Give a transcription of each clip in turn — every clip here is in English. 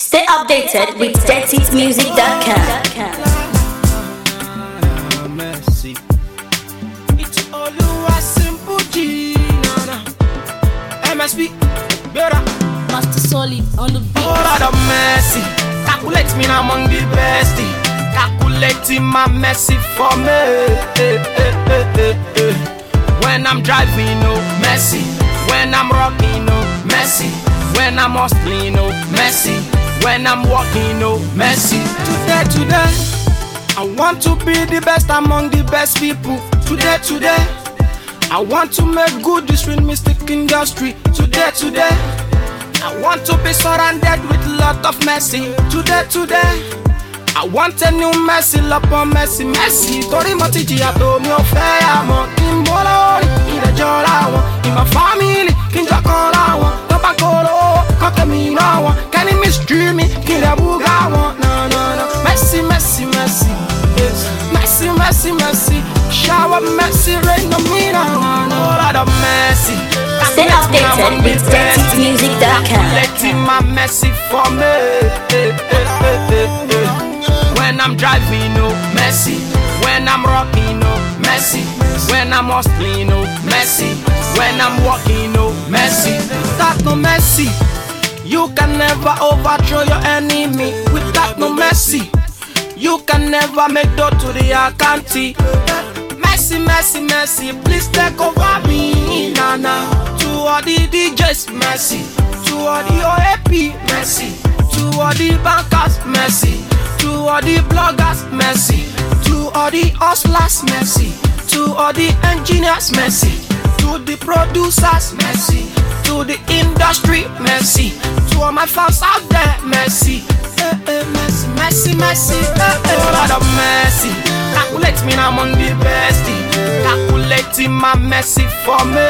Stay updated with deadseatsmusic.com. Mercy. It's Oluwa Simple G. Nana. MSP. Better. Master Solid on the beat. Oh Lord of mercy. Calculate me now among the best. Calculating my mercy for me. When I'm driving, no mercy. When I'm rocking, no mercy. When I'm hustling, no mercy. When I'm walking, no mercy. Today, I want to be the best among the best people. Today, I want to make good this real mystic industry. Today, I want to be surrounded with a lot of mercy. Today, I want a new mercy, upon mercy. Tori mo ti jìyà tó mi ò fẹ́ àmọ́. Kí n bọ́ lórí ìrẹ́jọ́ láwọn. In my family, kí n jọkàn láwọn. Tó bá kóró, kọ́kẹ́ mi náà wọn. Kẹ́ni mystery mi, kí n lè búgà wọn. No. Mercy. Yes. Mercy. Shower mercy, rain on me now. Oh Lord of mercy. Stay updated with deadseatsmusic.com. Letting my mercy for me. When I'm driving, no mercy. When I'm rocking, no mercy. When I'm hustling, no mercy. When I'm walking, no mercy. Without no mercy, you can never overthrow your enemy. Without no mercy, you can never make door to the account. Mercy, please take over me, Nana. To all the DJs, mercy. To all the OAP, mercy. To all the bankers, mercy. To all the bloggers, mercy. To all the hustlers, mercy. To all the engineers, mercy. To the producers, mercy. To the industry, mercy. To all my fans out there, mercy. Mercy. Oh Lord of mercy. Calculate me now among the best. Calculating my mercy for me.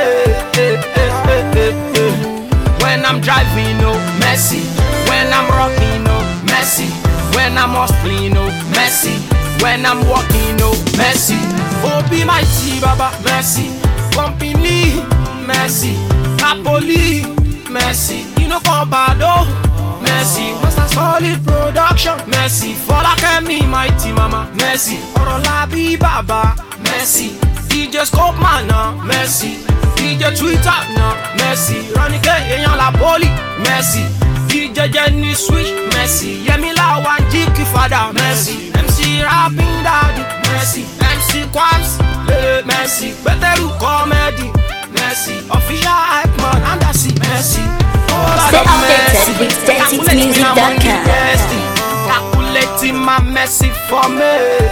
When I'm driving, no mercy. When I'm rocking, no mercy. When I'm hustling, no mercy. When I'm walking, no mercy. Oh, be mighty, Baba, mercy. Company, mercy. Napoli, mercy. You know, Combado, mercy. Master Solid Production, mercy. Follow me, mighty mama, mercy. Orolabi Baba, mercy. DJ Scope Mana, mercy. DJ Twitter, no, mercy. Ronike Eyan La Poli, mercy. DJ Jenny Switch, mercy. Yemila Wanjiki Father, mercy. MC Rapping Daddy, mercy. MC Quams, mercy. Beteru Comedy, mercy. Official Hype Man, Andasi, mercy. Stay updated with deadseatsmusic.com. Calculating my mercy for me.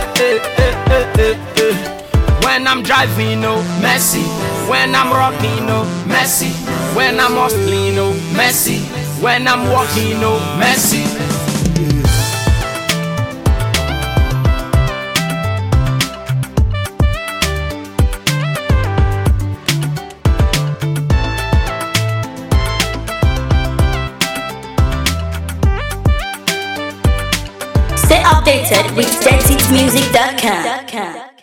When I'm driving, no mercy. When I'm rocking, no mercy. When I'm hustling, no mercy. When I'm walking, no mercy. Stay updated with deadseatsmusic.com.